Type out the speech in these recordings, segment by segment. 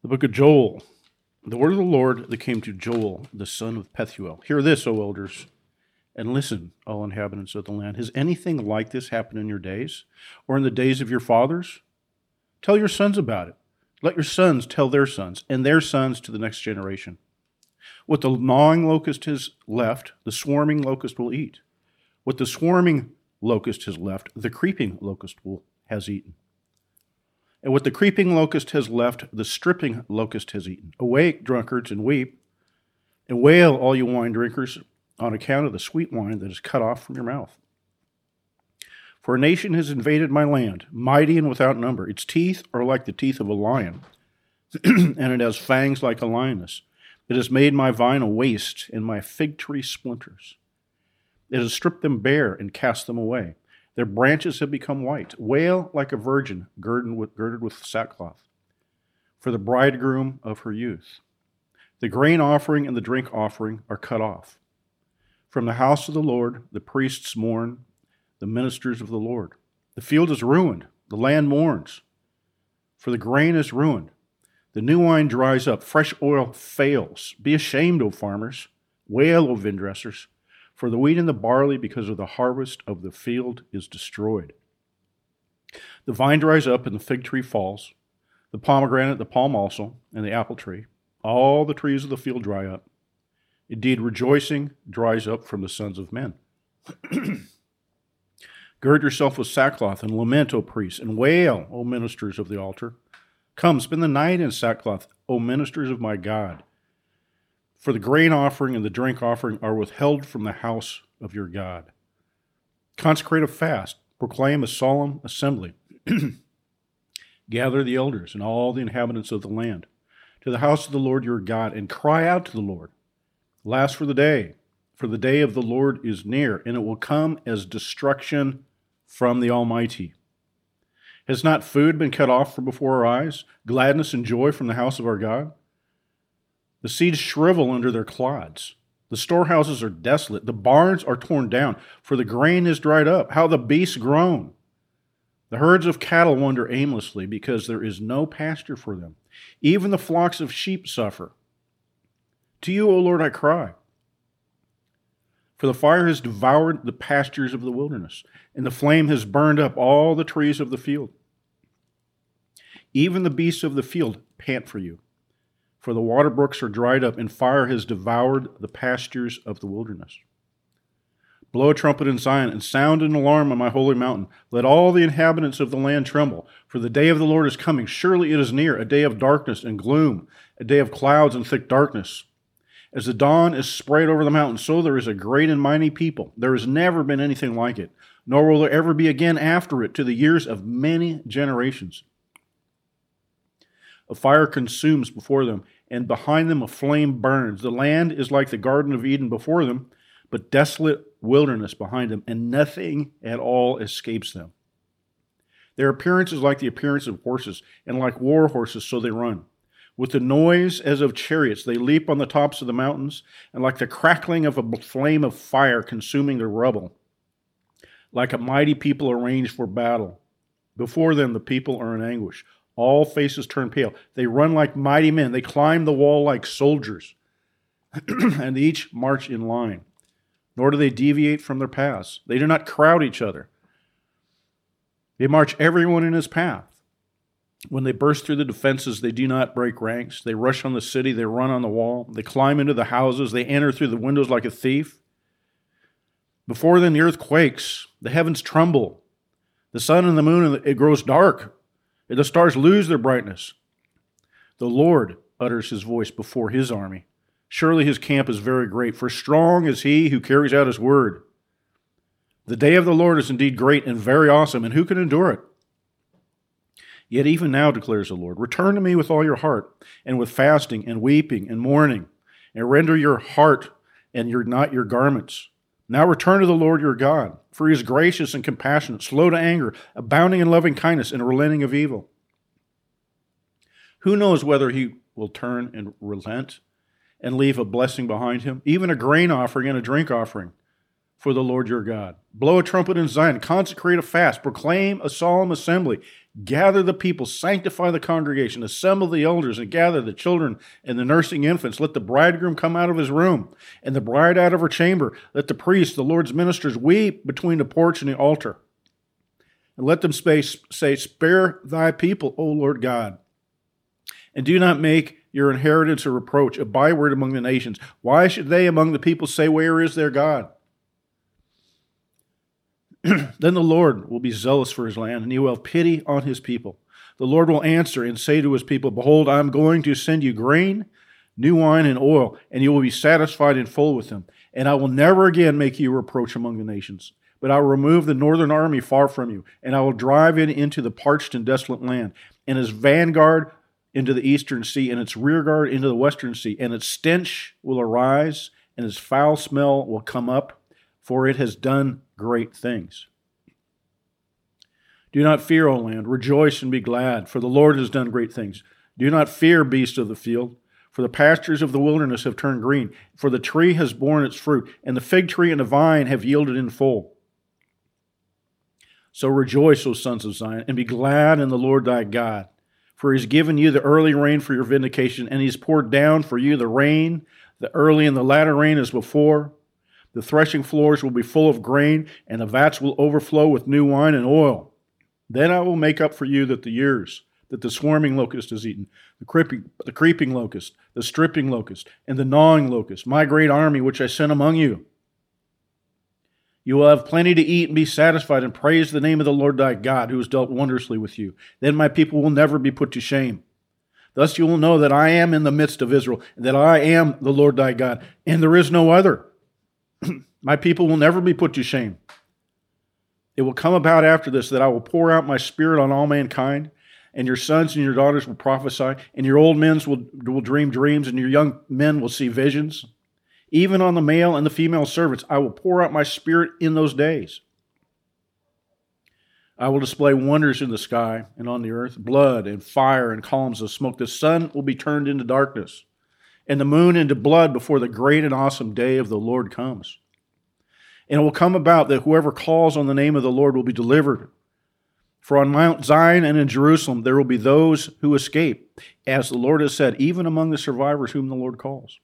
The book of Joel. The word of the Lord that came to Joel, the son of Pethuel. Hear this, O elders, and listen, all inhabitants of the land. Has anything like this happened in your days, or in the days of your fathers? Tell your sons about it. Let your sons tell their sons, and their sons to the next generation. What the gnawing locust has left, the swarming locust will eat. What the swarming locust has left, the creeping locust has eaten. And what the creeping locust has left, the stripping locust has eaten. Awake, drunkards, and weep, and wail, all you wine drinkers, on account of the sweet wine that is cut off from your mouth. For a nation has invaded my land, mighty and without number. Its teeth are like the teeth of a lion, and it has fangs like a lioness. It has made my vine a waste, and my fig tree splinters. It has stripped them bare and cast them away. Their branches have become white. Wail like a virgin girded with sackcloth for the bridegroom of her youth. The grain offering and the drink offering are cut off. From the house of the Lord, the priests mourn, the ministers of the Lord. The field is ruined, the land mourns, for the grain is ruined. The new wine dries up, fresh oil fails. Be ashamed, O farmers. Wail, O vine dressers. For the wheat and the barley, because of the harvest of the field, is destroyed. The vine dries up and the fig tree falls, the pomegranate, the palm also, and the apple tree. All the trees of the field dry up. Indeed, rejoicing dries up from the sons of men. Gird yourself with sackcloth and lament, O priests, and wail, O ministers of the altar. Come, spend the night in sackcloth, O ministers of my God. For the grain offering and the drink offering are withheld from the house of your God. Consecrate a fast, proclaim a solemn assembly. Gather the elders and all the inhabitants of the land to the house of the Lord your God, and cry out to the Lord. Last for the day of the Lord is near, and it will come as destruction from the Almighty. Has not food been cut off from before our eyes, gladness and joy from the house of our God? The seeds shrivel under their clods. The storehouses are desolate. The barns are torn down, for the grain is dried up. How the beasts groan. The herds of cattle wander aimlessly, because there is no pasture for them. Even the flocks of sheep suffer. To you, O Lord, I cry. For the fire has devoured the pastures of the wilderness, and the flame has burned up all the trees of the field. Even the beasts of the field pant for you. For the water brooks are dried up, and fire has devoured the pastures of the wilderness. Blow a trumpet in Zion, and sound an alarm on my holy mountain. Let all the inhabitants of the land tremble, for the day of the Lord is coming. Surely it is near, a day of darkness and gloom, a day of clouds and thick darkness. As the dawn is spread over the mountains, so there is a great and mighty people. There has never been anything like it, nor will there ever be again after it, to the years of many generations. A fire consumes before them, and behind them a flame burns. The land is like the Garden of Eden before them, but desolate wilderness behind them, and nothing at all escapes them. Their appearance is like the appearance of horses, and like war horses, so they run. With the noise as of chariots, they leap on the tops of the mountains, and like the crackling of a flame of fire consuming the rubble. Like a mighty people arranged for battle. Before them the people are in anguish. All faces turn pale. They run like mighty men. They climb the wall like soldiers, and they each march in line. Nor do they deviate from their paths. They do not crowd each other. They march everyone in his path. When they burst through the defenses, they do not break ranks. They rush on the city. They run on the wall. They climb into the houses. They enter through the windows like a thief. Before them the earth quakes. The heavens tremble. The sun and the moon, it grows dark. The stars lose their brightness. The Lord utters his voice before his army. Surely his camp is very great, for strong is he who carries out his word. The day of the Lord is indeed great and very awesome, and who can endure it? Yet even now, declares the Lord, return to me with all your heart, and with fasting and weeping and mourning, and render your heart and not your garments. Now return to the Lord your God, for he is gracious and compassionate, slow to anger, abounding in loving kindness, and relenting of evil. Who knows whether he will turn and relent and leave a blessing behind him, even a grain offering and a drink offering, for the Lord your God. Blow a trumpet in Zion, consecrate a fast, proclaim a solemn assembly. Gather the people, sanctify the congregation, assemble the elders, and gather the children and the nursing infants. Let the bridegroom come out of his room, and the bride out of her chamber. Let the priests, the Lord's ministers, weep between the porch and the altar. And let them say, spare thy people, O Lord God. And do not make your inheritance a reproach, a byword among the nations. Why should they among the people say, where is their God? Then the Lord will be zealous for his land, and he will have pity on his people. The Lord will answer and say to his people, behold, I am going to send you grain, new wine, and oil, and you will be satisfied in full with them. And I will never again make you a reproach among the nations. But I will remove the northern army far from you, and I will drive it into the parched and desolate land, and its vanguard into the eastern sea, and its rearguard into the western sea. And its stench will arise, and its foul smell will come up, for it has done great things. Do not fear, O land. Rejoice and be glad, for the Lord has done great things. Do not fear, beasts of the field, for the pastures of the wilderness have turned green, for the tree has borne its fruit, and the fig tree and the vine have yielded in full. So rejoice, O sons of Zion, and be glad in the Lord thy God, for he has given you the early rain for your vindication, and he has poured down for you the rain, the early and the latter rain as before. The threshing floors will be full of grain, and the vats will overflow with new wine and oil. Then I will make up for you that the swarming locust has eaten, the creeping locust, the stripping locust, and the gnawing locust, my great army which I sent among you. You will have plenty to eat and be satisfied, and praise the name of the Lord thy God, who has dealt wondrously with you. Then my people will never be put to shame. Thus you will know that I am in the midst of Israel, and that I am the Lord thy God, and there is no other. My people will never be put to shame. It will come about after this that I will pour out my spirit on all mankind, and your sons and your daughters will prophesy, and your old men will dream dreams, and your young men will see visions. Even on the male and the female servants, I will pour out my spirit in those days. I will display wonders in the sky and on the earth, blood and fire and columns of smoke. The sun will be turned into darkness, and the moon into blood before the great and awesome day of the Lord comes. And it will come about that whoever calls on the name of the Lord will be delivered. For on Mount Zion and in Jerusalem there will be those who escape, as the Lord has said, even among the survivors whom the Lord calls.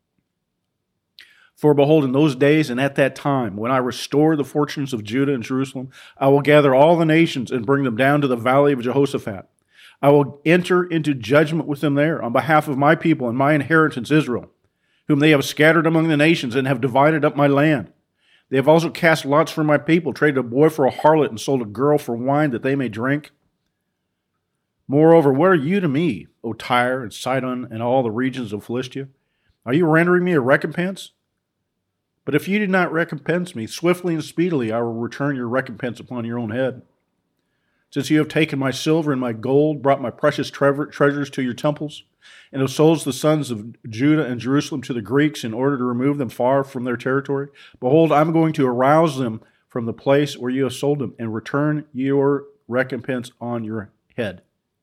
For behold, in those days and at that time, when I restore the fortunes of Judah and Jerusalem, I will gather all the nations and bring them down to the valley of Jehoshaphat. I will enter into judgment with them there on behalf of my people and my inheritance Israel, whom they have scattered among the nations and have divided up my land. They have also cast lots for my people, traded a boy for a harlot, and sold a girl for wine that they may drink. Moreover, what are you to me, O Tyre and Sidon and all the regions of Philistia? Are you rendering me a recompense? But if you do not recompense me, swiftly and speedily I will return your recompense upon your own head. Since you have taken my silver and my gold, brought my precious treasures to your temples, and have sold the sons of Judah and Jerusalem to the Greeks in order to remove them far from their territory, behold, I am going to arouse them from the place where you have sold them, and return your recompense on your head.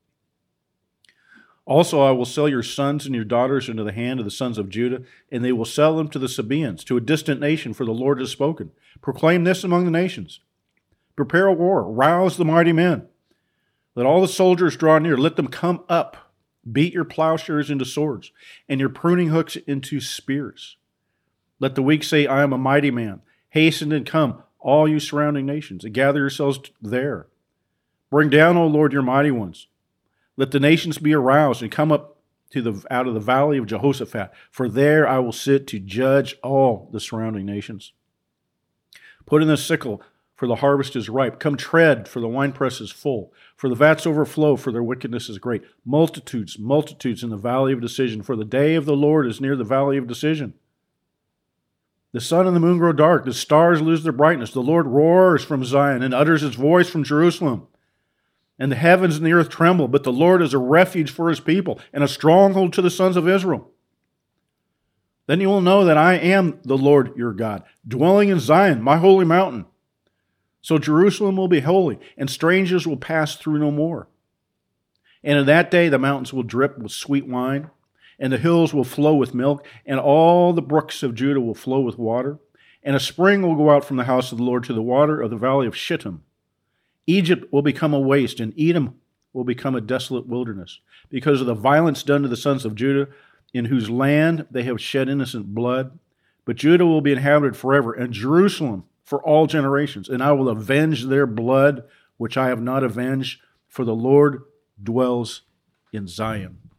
Also I will sell your sons and your daughters into the hand of the sons of Judah, and they will sell them to the Sabaeans, to a distant nation, for the Lord has spoken. Proclaim this among the nations. Prepare a war, rouse the mighty men. Let all the soldiers draw near, let them come up. Beat your plowshares into swords, and your pruning hooks into spears. Let the weak say, I am a mighty man. Hasten and come, all you surrounding nations, and gather yourselves there. Bring down, O Lord, your mighty ones. Let the nations be aroused, and come up out of the valley of Jehoshaphat, for there I will sit to judge all the surrounding nations. Put in the sickle, for the harvest is ripe. Come tread, for the winepress is full. For the vats overflow, for their wickedness is great. Multitudes, multitudes in the valley of decision, for the day of the Lord is near the valley of decision. The sun and the moon grow dark, the stars lose their brightness. The Lord roars from Zion and utters his voice from Jerusalem. And the heavens and the earth tremble, but the Lord is a refuge for his people and a stronghold to the sons of Israel. Then you will know that I am the Lord your God, dwelling in Zion, my holy mountain. So Jerusalem will be holy, and strangers will pass through no more. And in that day the mountains will drip with sweet wine, and the hills will flow with milk, and all the brooks of Judah will flow with water. And a spring will go out from the house of the Lord to the water of the valley of Shittim. Egypt will become a waste, and Edom will become a desolate wilderness, because of the violence done to the sons of Judah, in whose land they have shed innocent blood. But Judah will be inhabited forever, and Jerusalem for all generations. And I will avenge their blood, which I have not avenged, for the Lord dwells in Zion.